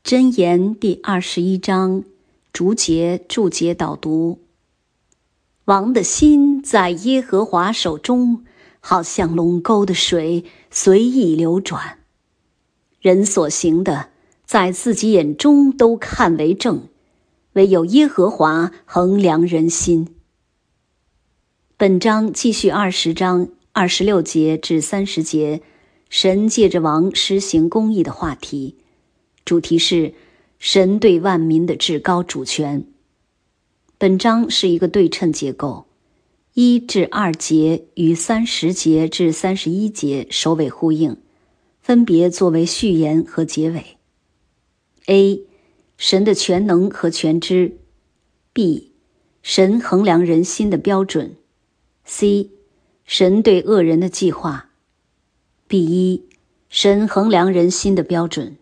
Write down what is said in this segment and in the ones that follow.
箴言第21章注解导读。王的心在耶和华手中，好像龙沟的水随意流转。人所行的，在自己眼中都看为正，唯有耶和华衡量人心。本章继续20章26节至30节，神借着王施行公义的话题，主题是神对万民的至高主权。本章是一个对称结构，1至2节与30节至31节首尾呼应，分别作为序言和结尾。A. 神的全能和全知。 B. 神衡量人心的标准。 C. 神对恶人的计划。 B1. 神衡量人心的标准。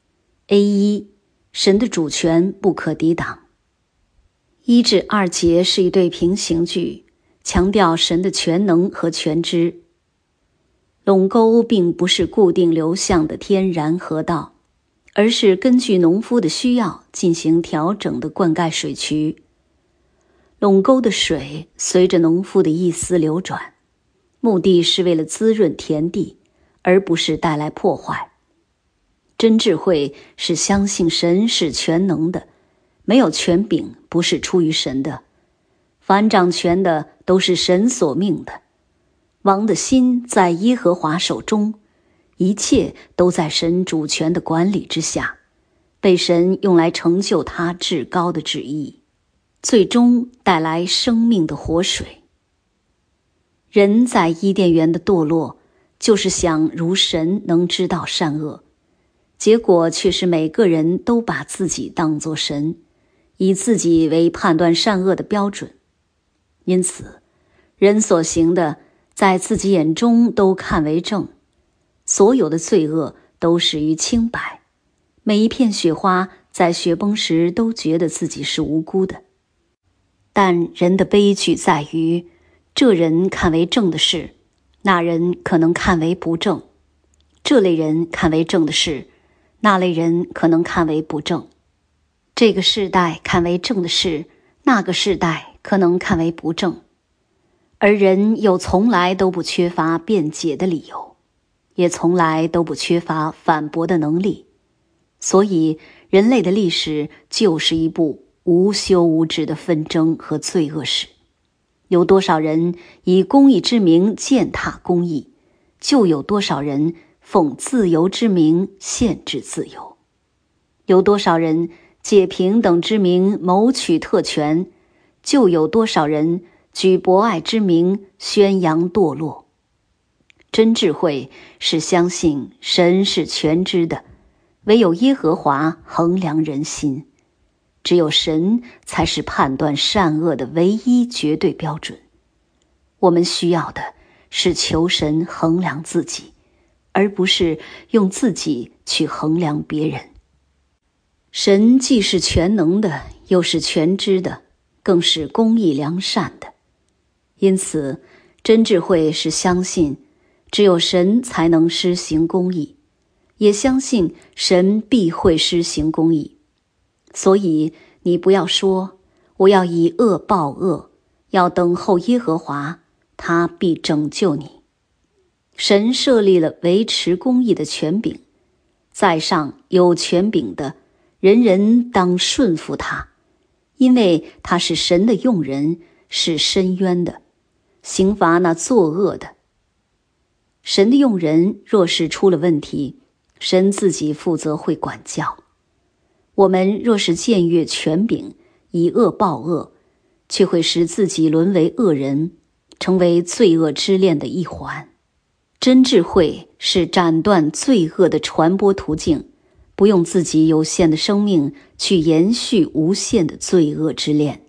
A1. 神的主权不可抵挡。1至2节是一对平行句，强调神的全能和全知。垄沟并不是固定流向的天然河道，而是根据农夫的需要进行调整的灌溉水渠。垄沟的水随着农夫的意思流转，目的是为了滋润田地，而不是带来破坏。真智慧是相信神是全能的，没有权柄不是出于神的，凡掌权的都是神所命的。王的心在耶和华手中，一切都在神主权的管理之下，被神用来成就他至高的旨意，最终带来生命的活水。人在伊甸园的堕落，就是想如神能知道善恶，结果却是每个人都把自己当作神，以自己为判断善恶的标准。因此，人所行的，在自己眼中都看为正，所有的罪恶都始于清白，每一片雪花在雪崩时都觉得自己是无辜的。但人的悲剧在于，这人看为正的事，那人可能看为不正；这类人看为正的事，那类人可能看为不正。这个世代看为正的事，那个世代可能看为不正。而人又从来都不缺乏辩解的理由，也从来都不缺乏反驳的能力。所以人类的历史就是一部无休无止的纷争和罪恶史。有多少人以公义之名践踏公义，就有多少人奉自由之名限制自由。有多少人借平等之名谋取特权，就有多少人举博爱之名宣扬堕落。真智慧是相信神是全知的，唯有耶和华衡量人心，只有神才是判断善恶的唯一绝对标准。我们需要的是求神衡量自己，而不是用自己去衡量别人。神既是全能的，又是全知的，更是公义良善的。因此，真智慧是相信只有神才能施行公义，也相信神必会施行公义。所以你不要说我要以恶报恶，要等候耶和华，他必拯救你。神设立了维持公义的权柄，在上有权柄的，人人当顺服他，因为他是神的用人，是伸冤的，刑罚那作恶的。神的用人若是出了问题，神自己负责会管教。我们若是僭越权柄，以恶报恶，却会使自己沦为恶人，成为罪恶之链的一环。真智慧是斩断罪恶的传播途径，不用自己有限的生命去延续无限的罪恶之链。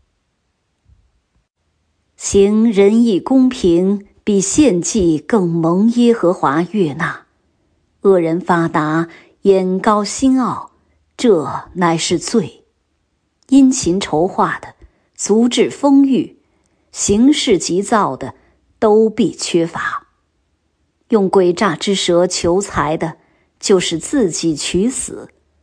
行仁义公平，比献祭更蒙耶和华悦纳。恶人发达，眼高心傲，这乃是罪。殷勤筹划的，足智丰裕，行事急躁的，都必缺乏。用诡诈之舌求财的，就是自己取死。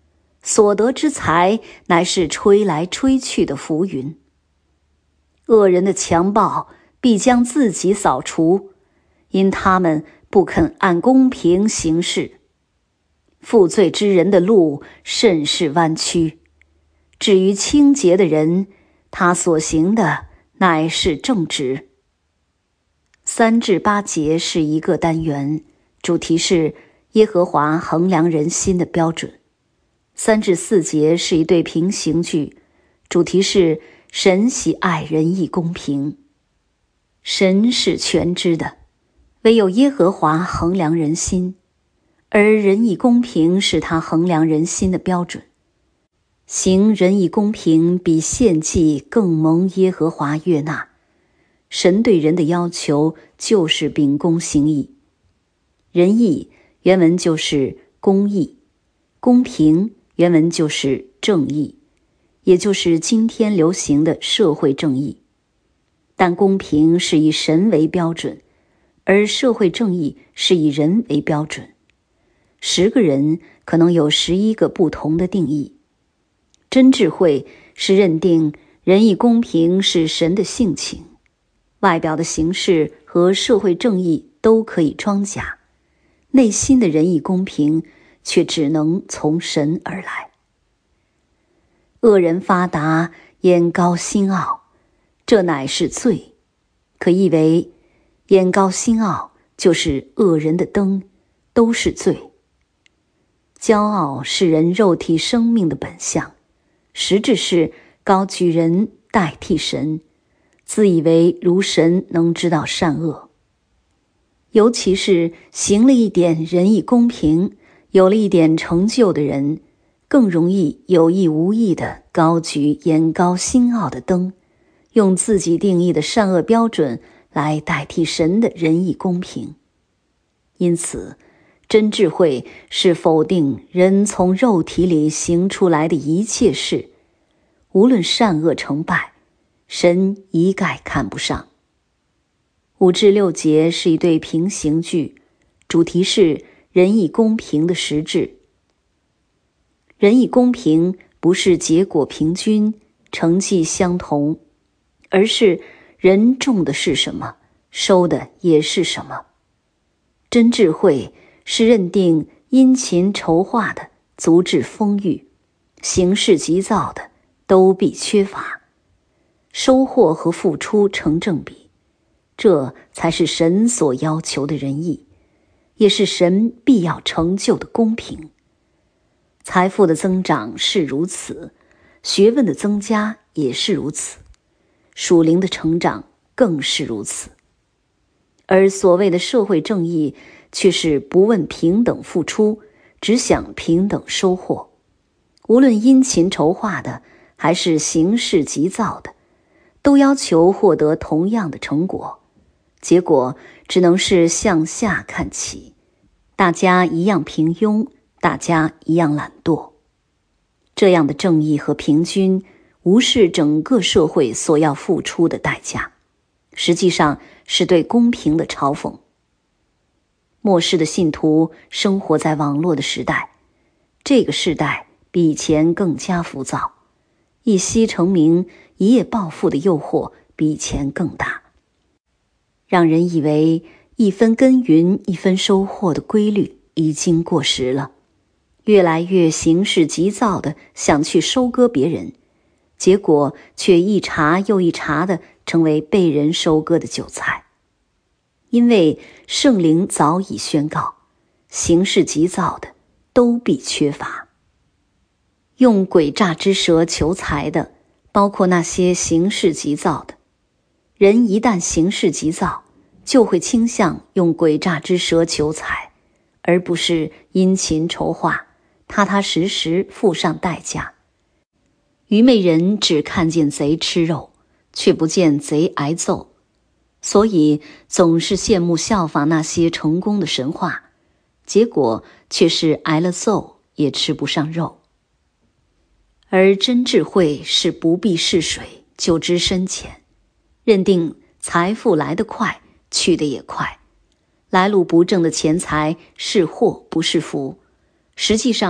所得之财乃是吹来吹去的浮云。恶人的强暴必将自己扫除，因他们不肯按公平行事。负罪之人的路甚是弯曲，至于清洁的人，他所行的乃是正直。3至8节是一个单元，主题是耶和华衡量人心的标准。3至4节是一对平行句，主题是神喜爱仁义公平。神是全知的，唯有耶和华衡量人心，而仁义公平是他衡量人心的标准。行仁义公平比献祭更蒙耶和华悦纳。神对人的要求就是秉公行义。仁义原文就是公义，公平原文就是正义，也就是今天流行的社会正义。但公平是以神为标准，而社会正义是以人为标准。10个人可能有11个不同的定义。真智慧是认定仁义公平是神的性情，外表的形式和社会正义都可以装假，内心的仁义公平却只能从神而来。恶人发达，眼高心傲，这乃是罪，可译为眼高心傲就是恶人的灯，都是罪。骄傲是人肉体生命的本相，实质是高举人代替神，自以为如神能知道善恶。尤其是行了一点仁义公平，有了一点成就的人，更容易有意无意地高举眼高心傲的灯，用自己定义的善恶标准来代替神的仁义公平。因此，真智慧是否定人从肉体里行出来的一切事，无论善恶成败，神一概看不上。5至6节是一对平行句，主题是仁义公平的实质。仁义公平不是结果平均，成绩相同，而是人种的是什么，收的也是什么。真智慧是认定殷勤筹划的足智丰裕，行事急躁的都必缺乏，收获和付出成正比，这才是神所要求的仁义，也是神必要成就的公平。财富的增长是如此，学问的增加也是如此，属灵的成长更是如此。而所谓的社会正义却是不问平等付出，只想平等收获，无论殷勤筹划的还是行事急躁的，都要求获得同样的成果，结果只能是向下看齐，大家一样平庸，大家一样懒惰。这样的正义和平均无视整个社会所要付出的代价，实际上是对公平的嘲讽。末世的信徒生活在网络的时代，这个时代比以前更加浮躁，一夕成名一夜暴富的诱惑比以前更大，让人以为一分耕耘一分收获的规律已经过时了，越来越行事急躁地想去收割别人，结果却一茬又一茬地成为被人收割的韭菜。因为圣灵早已宣告，行事急躁的都必缺乏。用诡诈之舌求财的，包括那些行事急躁的。人一旦行事急躁，就会倾向用诡诈之舌求财，而不是殷勤筹划，踏踏实实付上代价。愚昧人只看见贼吃肉，却不见贼挨揍，所以总是羡慕效仿那些成功的神话，结果却是挨了揍也吃不上肉。而真智慧是不必试水就知深浅，认定财富来得快，去得也快，来路不正的钱财是祸不是福，实际上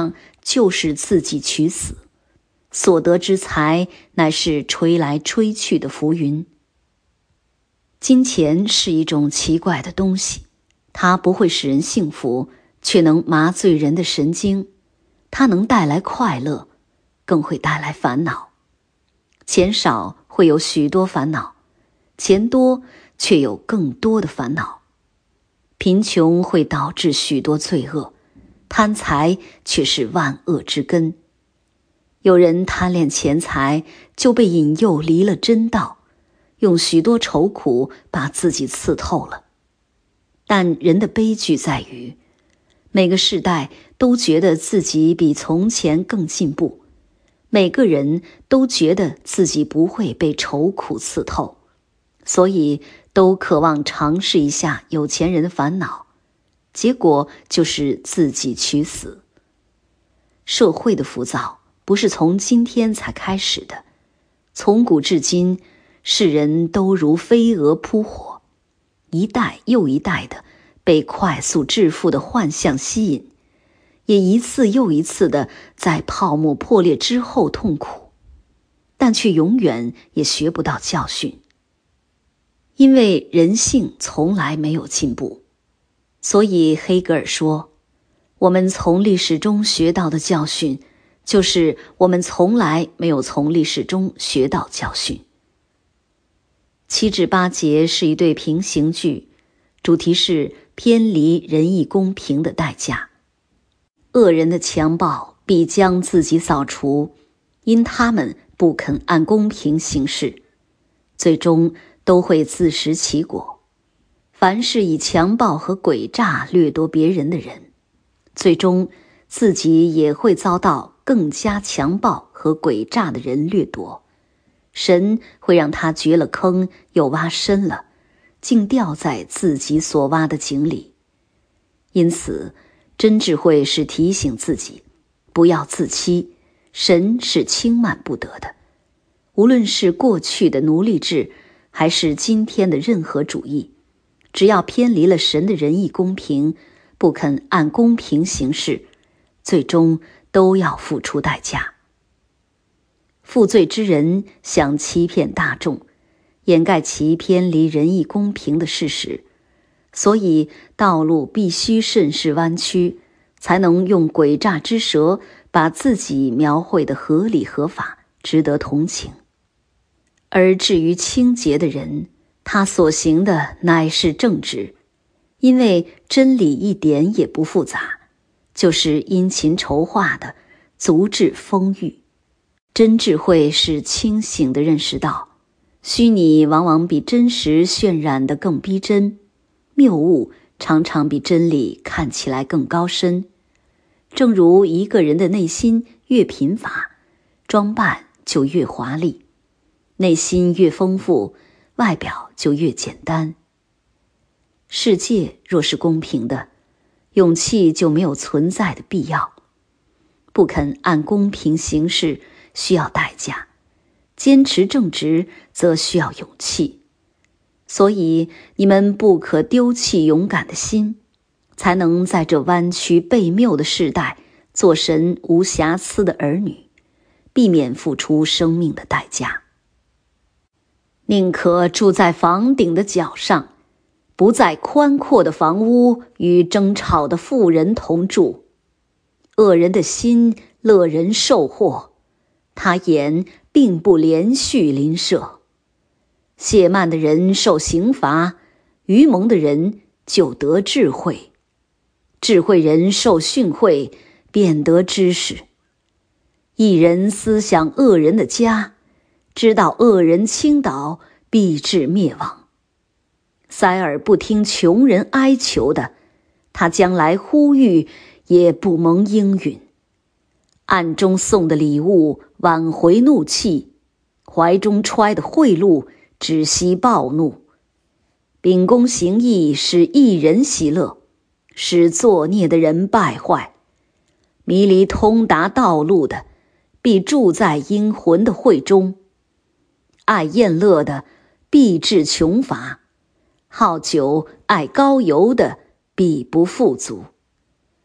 就是自己取死，所得之财乃是吹来吹去的浮云。金钱是一种奇怪的东西，它不会使人幸福，却能麻醉人的神经。它能带来快乐，更会带来烦恼。钱少会有许多烦恼，钱多却有更多的烦恼。贫穷会导致许多罪恶，贪财却是万恶之根。有人贪恋钱财，就被引诱离了真道，用许多愁苦把自己刺透了。但人的悲剧在于，每个世代都觉得自己比从前更进步，每个人都觉得自己不会被愁苦刺透，所以都渴望尝试一下有钱人的烦恼，结果就是自己取死。社会的浮躁不是从今天才开始的，从古至今，世人都如飞蛾扑火，一代又一代的被快速致富的幻象吸引，也一次又一次的在泡沫破裂之后痛苦，但却永远也学不到教训。因为人性从来没有进步，所以黑格尔说，我们从历史中学到的教训，就是我们从来没有从历史中学到教训。七至八节是一对平行句，主题是偏离仁义公平的代价。恶人的强暴必将自己扫除，因他们不肯按公平行事，最终都会自食其果。凡是以强暴和诡诈掠夺别人的人，最终自己也会遭到更加强暴和诡诈的人掠夺。神会让他掘了坑又挖深了，竟掉在自己所挖的井里。因此真智慧是提醒自己不要自欺，神是轻慢不得的。无论是过去的奴隶制，还是今天的任何主义，只要偏离了神的仁义公平，不肯按公平行事，最终都要付出代价。负罪之人想欺骗大众，掩盖其偏离仁义公平的事实，所以道路必须甚是弯曲，才能用诡诈之舌把自己描绘得合理合法，值得同情。而至于清洁的人，他所行的乃是正直，因为真理一点也不复杂，就是殷勤筹划的，足智丰裕。真智慧是清醒地认识到，虚拟往往比真实渲染得更逼真，谬误常常比真理看起来更高深。正如一个人的内心越贫乏，装扮就越华丽，内心越丰富，外表就越简单。世界若是公平的，勇气就没有存在的必要。不肯按公平行事需要代价，坚持正直则需要勇气。所以你们不可丢弃勇敢的心，才能在这弯曲悖谬的世代做神无瑕疵的儿女，避免付出生命的代价。宁可住在房顶的角上，不在宽阔的房屋与争吵的妇人同住。恶人的心乐人受祸，他眼并不连续邻舍。懈慢的人受刑罚，愚蒙的人就得智慧。智慧人受训诲，便得知识。一人思想恶人的家，知道恶人倾倒，必致灭亡。塞耳不听穷人哀求的，他将来呼吁也不蒙应允。暗中送的礼物挽回怒气，怀中揣的贿赂止息暴怒。秉公行义使一人喜乐，使作孽的人败坏。迷离通达道路的，必住在阴魂的会中。爱宴乐的，必致穷乏；好酒爱高油的，必不富足。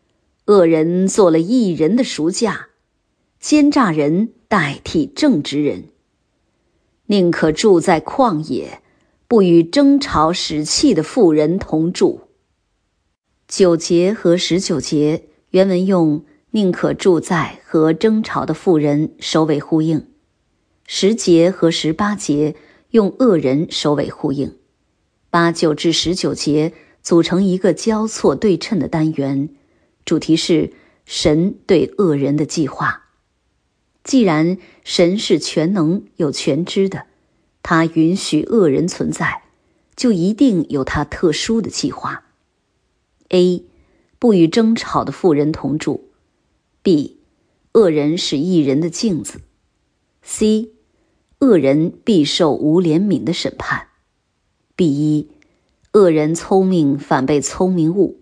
恶人做了义人的赎价，奸诈人代替正直人。宁可住在旷野，不与争吵使气的妇人同住。9节和19节原文用宁可住在和争吵的妇人首尾呼应，10节和18节用恶人首尾呼应，8、9至19节组成一个交错对称的单元，主题是神对恶人的计划。既然神是全能有全知的，他允许恶人存在，就一定有他特殊的计划。A. 不与争吵的妇人同住。 B. 恶人是义人的镜子。 C. 恶人必受无怜悯的审判。 B1. 恶人聪明反被聪明误。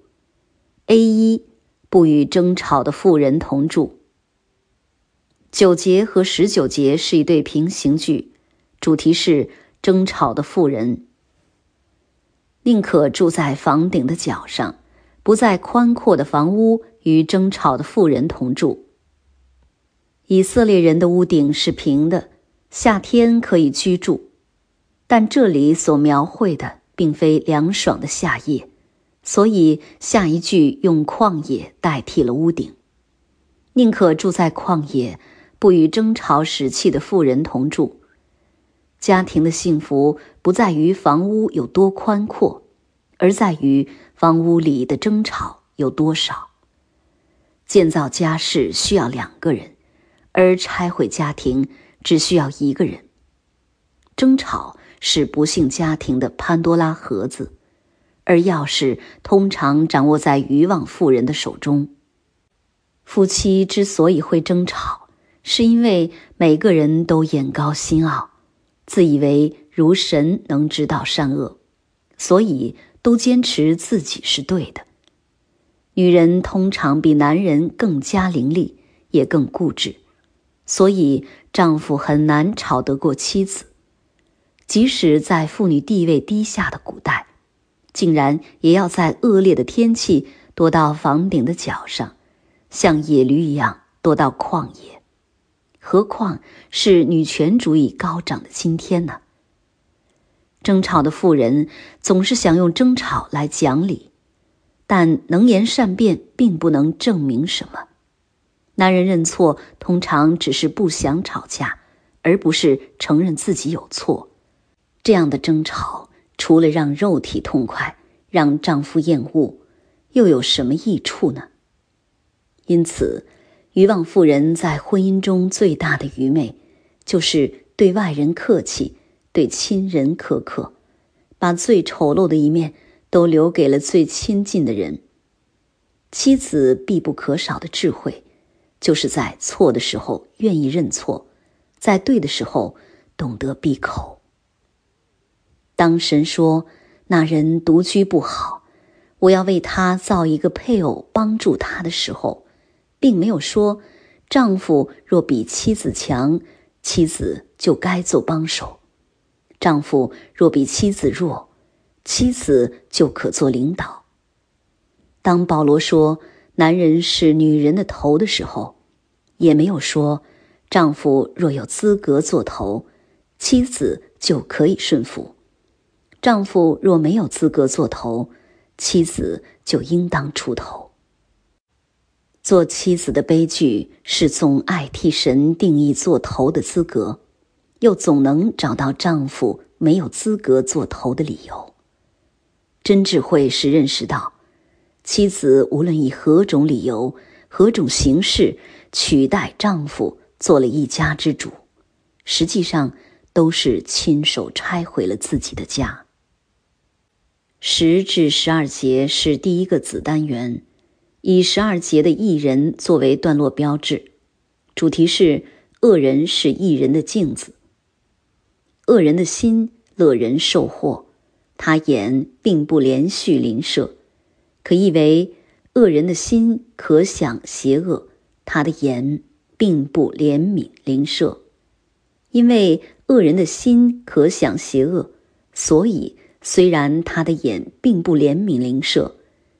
A1. 不与争吵的妇人同住。9节和19节是一对平行句，主题是争吵的妇人。宁可住在房顶的角上，不在宽阔的房屋与争吵的妇人同住。以色列人的屋顶是平的，夏天可以居住，但这里所描绘的并非凉爽的夏夜，所以下一句用旷野代替了屋顶。宁可住在旷野，不与争吵使气的妇人同住。家庭的幸福不在于房屋有多宽阔，而在于房屋里的争吵有多少。建造家室需要2个人，而拆毁家庭只需要1个人。争吵是不幸家庭的潘多拉盒子，而钥匙通常掌握在愚妄妇人的手中。夫妻之所以会争吵，是因为每个人都眼高心傲，自以为如神能知道善恶，所以都坚持自己是对的。女人通常比男人更加伶俐，也更固执，所以丈夫很难吵得过妻子。即使在妇女地位低下的古代，竟然也要在恶劣的天气躲到房顶的角上，像野驴一样躲到旷野。何况是女权主义高涨的今天呢？争吵的妇人总是想用争吵来讲理，但能言善辩并不能证明什么。男人认错通常只是不想吵架，而不是承认自己有错。这样的争吵除了让肉体痛快，让丈夫厌恶，又有什么益处呢？因此，愚妄妇人在婚姻中最大的愚昧，就是对外人客气，对亲人苛刻，把最丑陋的一面都留给了最亲近的人。妻子必不可少的智慧，就是在错的时候愿意认错，在对的时候懂得闭口。当神说那人独居不好，我要为他造一个配偶帮助他的时候，并没有说丈夫若比妻子强，妻子就该做帮手；丈夫若比妻子弱，妻子就可做领导。当保罗说男人是女人的头的时候，也没有说丈夫若有资格做头，妻子就可以顺服；丈夫若没有资格做头，妻子就应当出头。做妻子的悲剧是总爱替神定义做头的资格，又总能找到丈夫没有资格做头的理由。真智慧是认识到，妻子无论以何种理由、何种形式取代丈夫做了一家之主，实际上都是亲手拆毁了自己的家。10至12节是第一个子单元，以12节的义人作为段落标志，主题是恶人是义人的镜子。恶人的心乐人受祸，他眼并不连续邻舍，可译为恶人的心可想邪恶，他的眼并不怜悯邻舍。因为恶人的心可想邪恶，所以虽然他的眼并不怜悯邻舍，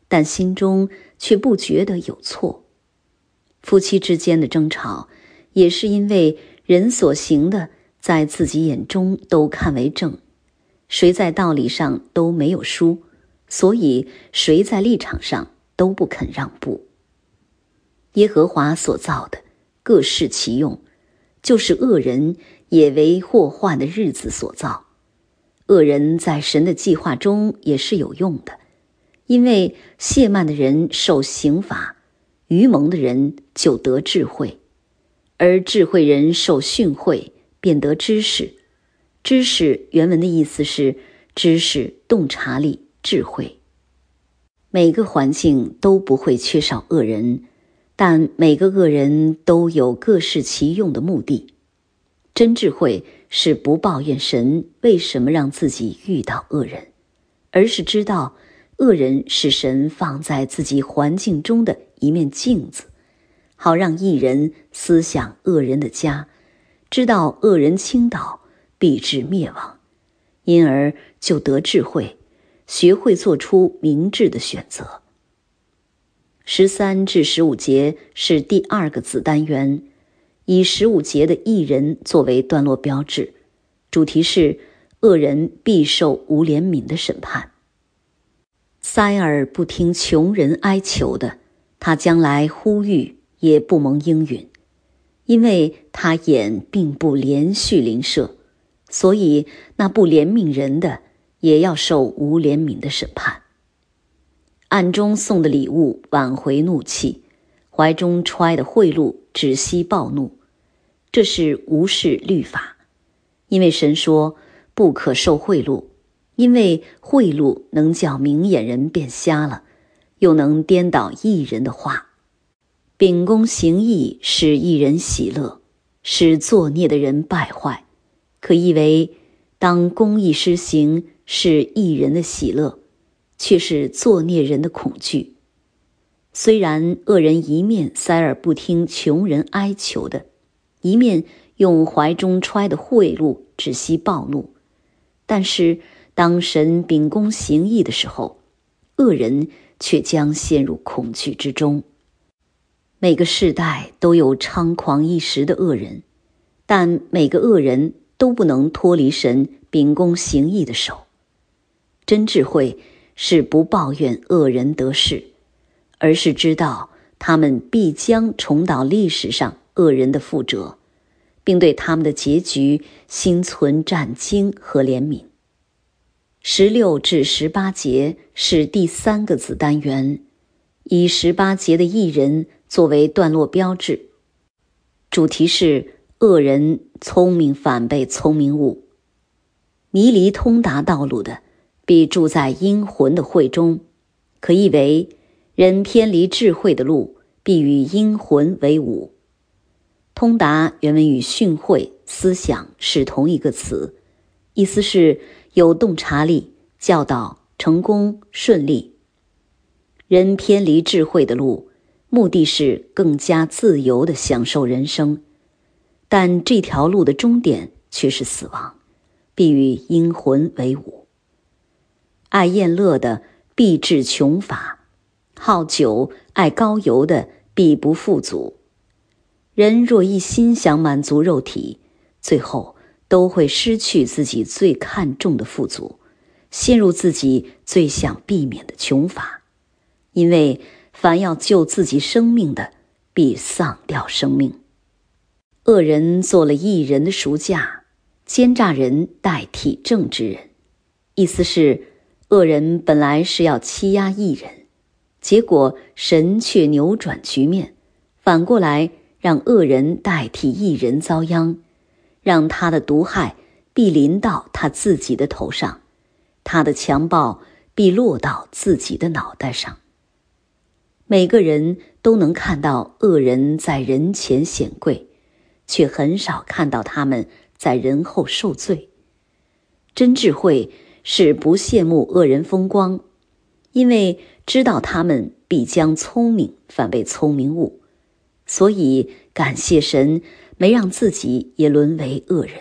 但心中却不觉得有错。夫妻之间的争吵，也是因为人所行的在自己眼中都看为正，谁在道理上都没有输，所以谁在立场上都不肯让步。耶和华所造的各适其用，就是恶人也为祸患的日子所造。恶人在神的计划中也是有用的，因为懈慢的人受刑罚，愚蒙的人就得智慧，而智慧人受训诲，便得知识。知识原文的意思是知识、洞察力、智慧。每个环境都不会缺少恶人，但每个恶人都有各适其用的目的。真智慧是不抱怨神为什么让自己遇到恶人，而是知道恶人是神放在自己环境中的一面镜子，好让义人思想恶人的家，知道恶人倾倒必致灭亡，因而就得智慧，学会做出明智的选择。13至15节是第2个子单元，以15节的义人作为段落标志，主题是恶人必受无怜悯的审判。塞耳不听穷人哀求的，他将来呼吁也不蒙应允，因为他眼并不连续邻舍，所以那不怜悯人的也要受无怜悯的审判。暗中送的礼物挽回怒气，怀中揣的贿赂止息暴怒，这是无视律法。因为神说不可受贿赂，因为贿赂能叫明眼人变瞎了，又能颠倒义人的话。秉公行义使义人喜乐，使作孽的人败坏。可译为当公义施行是义人的喜乐，却是作孽人的恐惧。虽然恶人一面塞耳不听穷人哀求的，一面用怀中揣的贿赂止息暴怒，但是当神秉公行义的时候，恶人却将陷入恐惧之中。每个世代都有猖狂一时的恶人，但每个恶人都不能脱离神秉公行义的手。真智慧是不抱怨恶人得势，而是知道他们必将重蹈历史上恶人的覆辙，并对他们的结局心存战惊和怜悯。16至18节是第3个子单元，以18节的义人作为段落标志，主题是恶人聪明反被聪明误。迷离通达道路的，必住在阴魂的会中，可译为人偏离智慧的路，必与阴魂为伍。通达原文与训诲、思想是同一个词，意思是有洞察力、教导、成功、顺利。人偏离智慧的路，目的是更加自由地享受人生，但这条路的终点却是死亡，必与阴魂为伍。爱宴乐的必致穷乏，好酒爱高油的必不富足。人若一心想满足肉体，最后都会失去自己最看重的富足，陷入自己最想避免的穷乏。因为凡要救自己生命的，必丧掉生命。恶人做了义人的赎价，奸诈人代替正直人。意思是恶人本来是要欺压义人，结果神却扭转局面，反过来让恶人代替义人遭殃，让他的毒害必临到他自己的头上，他的强暴必落到自己的脑袋上。每个人都能看到恶人在人前显贵，却很少看到他们在人后受罪。真智慧是不羡慕恶人风光，因为知道他们必将聪明反被聪明误，所以感谢神没让自己也沦为恶人。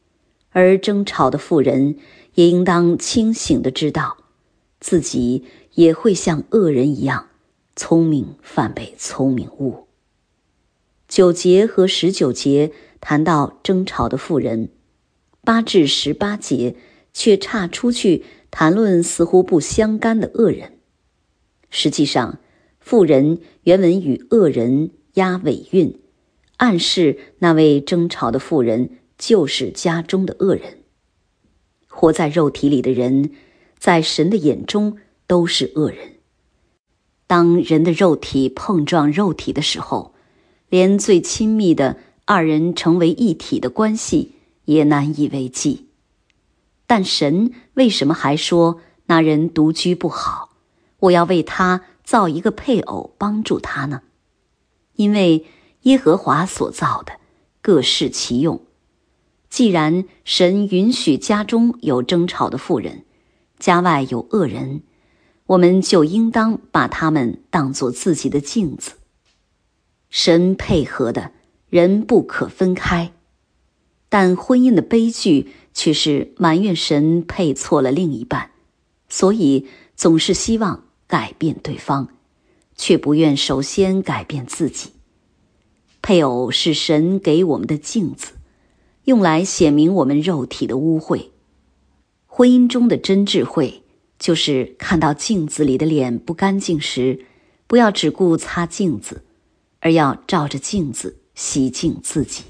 而争吵的妇人也应当清醒地知道，自己也会像恶人一样，聪明反被聪明误。9节和19节谈到争吵的妇人，8至18节却岔出去谈论似乎不相干的恶人。实际上，妇人原文与恶人押尾韵，暗示那位争吵的妇人就是家中的恶人。活在肉体里的人，在神的眼中都是恶人。当人的肉体碰撞肉体的时候，连最亲密的2人成为一体的关系也难以为继。但神为什么还说那人独居不好，我要为他造一个配偶帮助他呢？因为耶和华所造的各适其用。既然神允许家中有争吵的妇人，家外有恶人，我们就应当把他们当作自己的镜子。神配合的，人不可分开。但婚姻的悲剧却是埋怨神配错了另一半，所以总是希望改变对方，却不愿首先改变自己。配偶是神给我们的镜子，用来显明我们肉体的污秽。婚姻中的真智慧，就是看到镜子里的脸不干净时，不要只顾擦镜子，而要照着镜子洗净自己。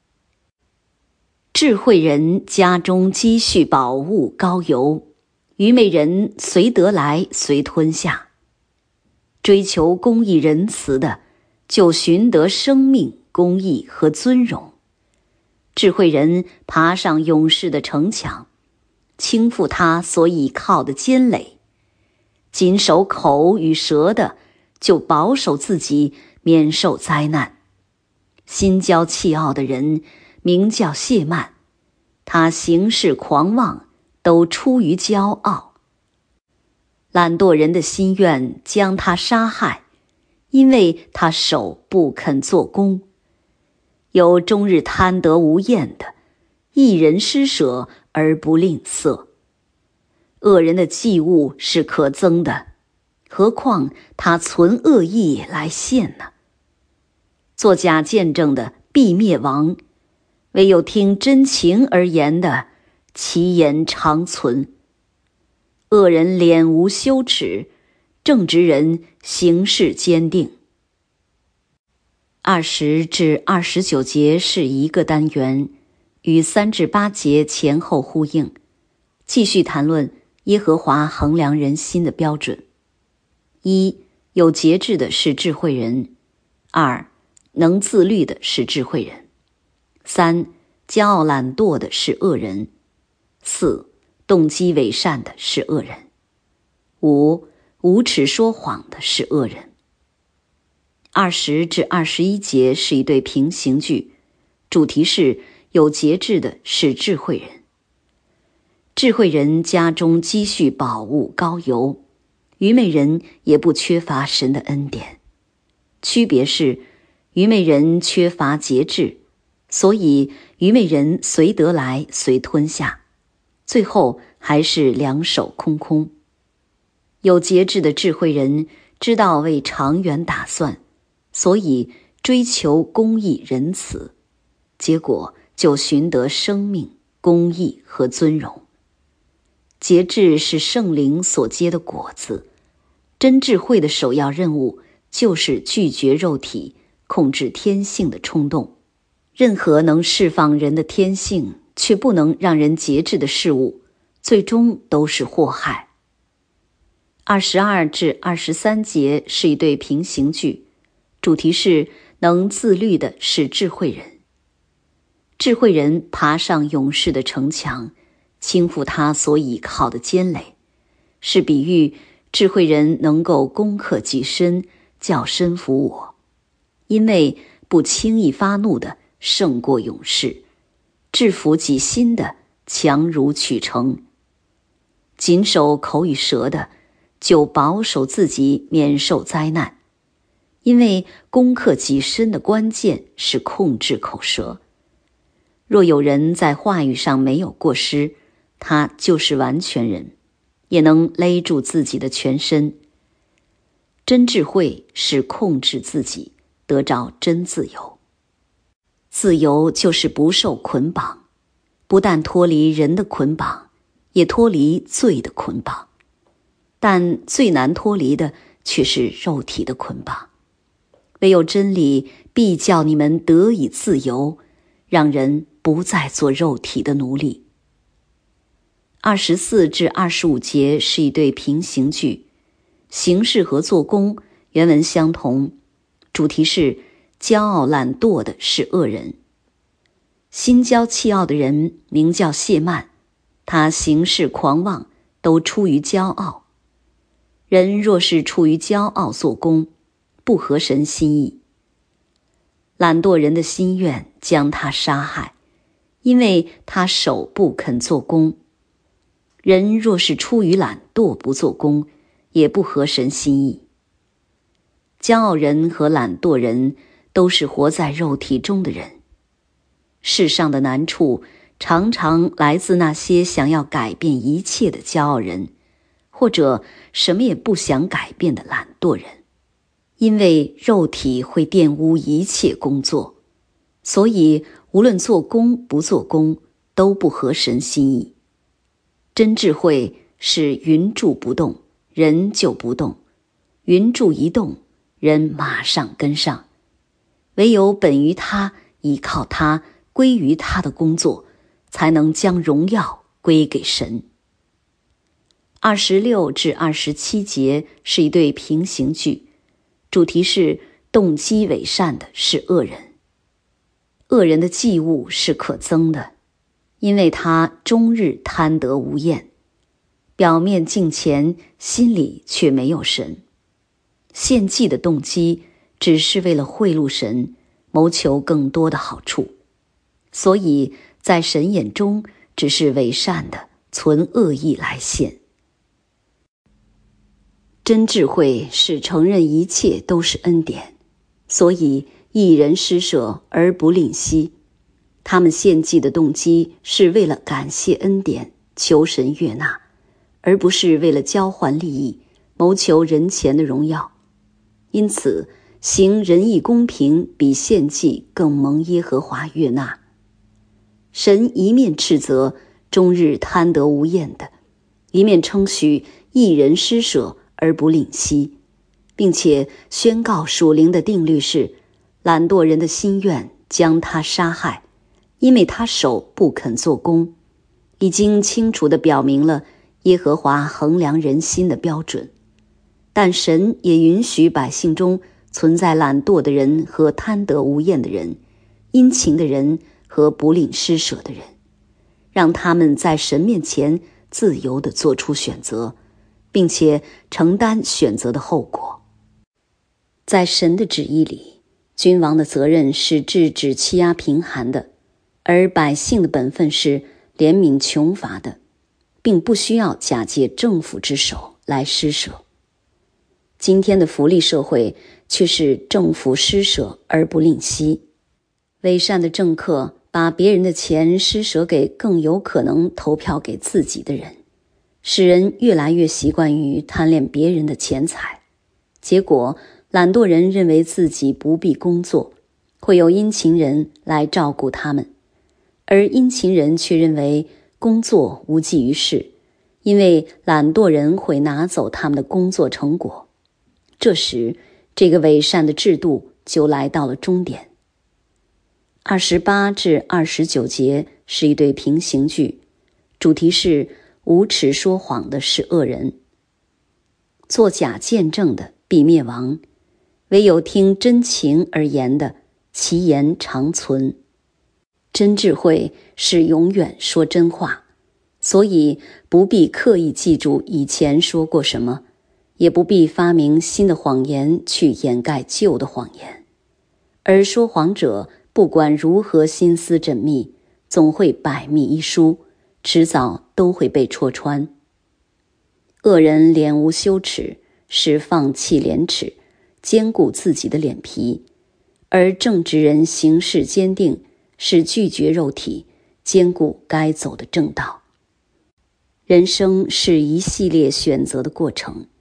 智慧人家中积蓄宝物膏油，愚昧人随得来随吞下。追求公义仁慈的，就寻得生命、公义和尊荣。智慧人爬上勇士的城墙，倾覆他所倚靠的坚垒。谨守口与舌的，就保守自己免受灾难。心骄气傲的人，名叫谢曼，他行事狂妄，都出于骄傲。懒惰人的心愿将他杀害，因为他手不肯做工。有终日贪得无厌的，一人施舍而不吝啬。恶人的祭物是可憎的，何况他存恶意来献呢？作假见证的必灭亡，唯有听真情而言的，其言长存。恶人脸无羞耻，正直人行事坚定。20至29节是一个单元，与3至8节前后呼应，继续谈论耶和华衡量人心的标准。1. 有节制的是智慧人。2. 能自律的是智慧人。3. 骄傲懒惰的是恶人。4. 动机伪善的是恶人。5. 无耻说谎的是恶人。20至21节是一对平行句，主题是有节制的是智慧人。智慧人家中积蓄宝物膏油，愚昧人也不缺乏神的恩典。区别是，愚昧人缺乏节制，所以愚昧人随得来随吞下，最后还是两手空空。有节制的智慧人知道为长远打算，所以追求公义仁慈，结果就寻得生命、公义和尊荣。节制是圣灵所结的果子，真智慧的首要任务就是拒绝肉体控制天性的冲动。任何能释放人的天性却不能让人节制的事物，最终都是祸害。22至23节是一对平行句，主题是能自律的是智慧人。智慧人爬上勇士的城墙，倾覆他所倚靠的坚垒，是比喻智慧人能够攻克己身，叫身服我。因为不轻易发怒的胜过勇士，制服己心的强如取成。谨守口与舌的，就保守自己免受灾难。因为攻克己身的关键是控制口舌。若有人在话语上没有过失，他就是完全人，也能勒住自己的全身， 真智慧是控制自己，得着真自由。自由就是不受捆绑，不但脱离人的捆绑，也脱离罪的捆绑。但最难脱离的却是肉体的捆绑。唯有真理必叫你们得以自由，让人不再做肉体的奴隶。24至25节是一对平行句，形式和做工原文相同，主题是骄傲懒惰的是恶人。心骄气傲的人名叫谢曼，他行事狂妄，都出于骄傲。人若是出于骄傲做工，不合神心意。懒惰人的心愿将他杀害，因为他手不肯做工。人若是出于懒惰不做工，也不合神心意。骄傲人和懒惰人都是活在肉体中的人。世上的难处常常来自那些想要改变一切的骄傲人，或者什么也不想改变的懒惰人。因为肉体会玷污一切工作，所以无论做工不做工，都不合神心意。真智慧是云柱不动，人就不动；云柱一动，人马上跟上。唯有本于他，依靠他，归于他的工作，才能将荣耀归给神。26至27节是一对平行句，主题是动机伪善的是恶人。恶人的祭物是可憎的，因为他终日贪得无厌，表面敬虔，心里却没有神。献祭的动机只是为了贿赂神，谋求更多的好处，所以在神眼中只是伪善的，存恶意来献。真智慧是承认一切都是恩典，所以一人施舍而不吝惜。他们献祭的动机是为了感谢恩典，求神悦纳，而不是为了交换利益，谋求人前的荣耀。因此行仁义公平比献祭更蒙耶和华悦纳。神一面斥责终日贪得无厌的，一面称许一人施舍而不吝惜，并且宣告属灵的定律是，懒惰人的心愿将他杀害，因为他手不肯做工，已经清楚地表明了耶和华衡量人心的标准。但神也允许百姓中存在懒惰的人和贪得无厌的人，殷勤的人和不吝施舍的人，让他们在神面前自由地做出选择，并且承担选择的后果。在神的旨意里，君王的责任是制止欺压贫寒的，而百姓的本分是怜悯穷乏的，并不需要假借政府之手来施舍。今天的福利社会却是政府施舍而不吝惜。伪善的政客把别人的钱施舍给更有可能投票给自己的人，使人越来越习惯于贪恋别人的钱财。结果懒惰人认为自己不必工作，会有殷勤人来照顾他们，而殷勤人却认为工作无济于事，因为懒惰人会拿走他们的工作成果。这时这个伪善的制度就来到了终点。28至29节是一对平行句，主题是无耻说谎的是恶人。作假见证的必灭亡，唯有听真情而言的，其言长存。真智慧是永远说真话，所以不必刻意记住以前说过什么，也不必发明新的谎言去掩盖旧的谎言。而说谎者不管如何心思缜密，总会百密一疏，迟早都会被戳穿。恶人脸无羞耻，是放弃廉耻，坚固自己的脸皮；而正直人行事坚定，是拒绝肉体，坚固该走的正道。人生是一系列选择的过程，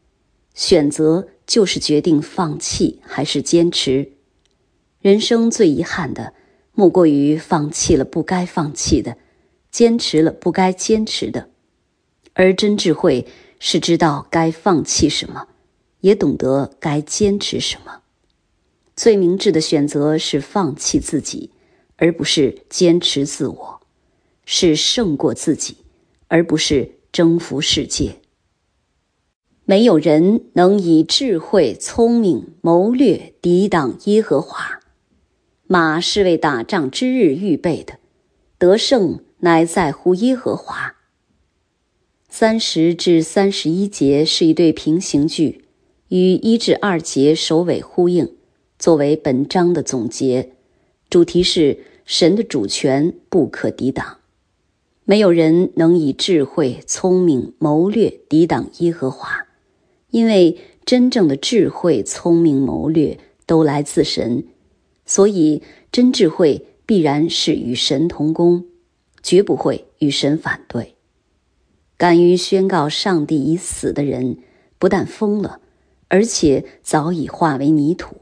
选择就是决定放弃还是坚持。人生最遗憾的，莫过于放弃了不该放弃的，坚持了不该坚持的。而真智慧是知道该放弃什么，也懂得该坚持什么。最明智的选择是放弃自己，而不是坚持自我，是胜过自己，而不是征服世界。没有人能以智慧、聪明、谋略抵挡耶和华。马是为打仗之日预备的，得胜乃在乎耶和华。30至31节是一对平行句，与1至2节首尾呼应，作为本章的总结。主题是神的主权不可抵挡。没有人能以智慧、聪明、谋略抵挡耶和华，因为真正的智慧、聪明、谋略都来自神，所以真智慧必然是与神同工，绝不会与神反对。敢于宣告上帝已死的人，不但疯了，而且早已化为泥土。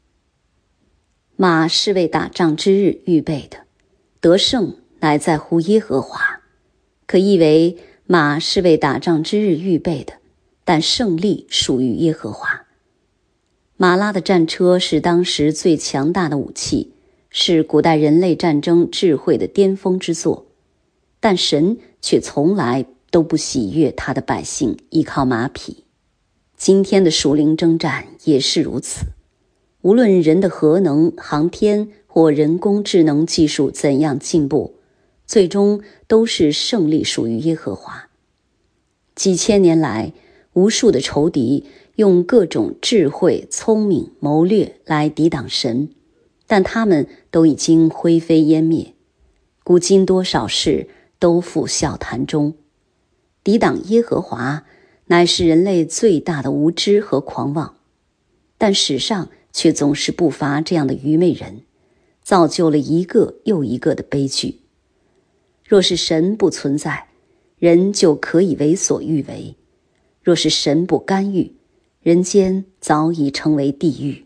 马是为打仗之日预备的，得胜乃在乎耶和华。可译为马是为打仗之日预备的，但胜利属于耶和华。马拉的战车是当时最强大的武器，是古代人类战争智慧的巅峰之作，但神却从来都不喜悦他的百姓依靠马匹。今天的属灵征战也是如此，无论人的核能、航天或人工智能技术怎样进步，最终都是胜利属于耶和华。几千年来，无数的仇敌用各种智慧、聪明、谋略来抵挡神，但他们都已经灰飞烟灭。古今多少事都付笑谈中。抵挡耶和华乃是人类最大的无知和狂妄，但史上却总是不乏这样的愚昧人，造就了一个又一个的悲剧。若是神不存在，人就可以为所欲为；若是神不干预，人间早已成为地狱。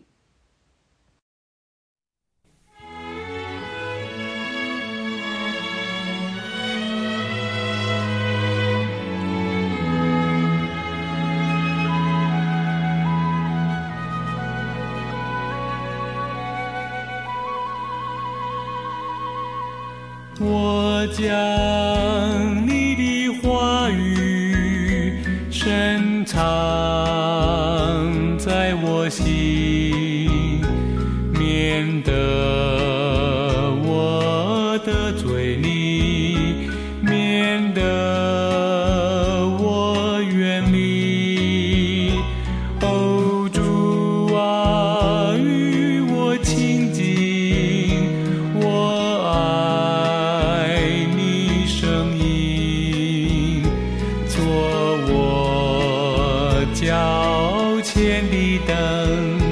我将你的话语深藏在我心，免得我的嘴里，免得我远离。哦，主啊，与我亲近，我爱你声音，做我脚前的灯。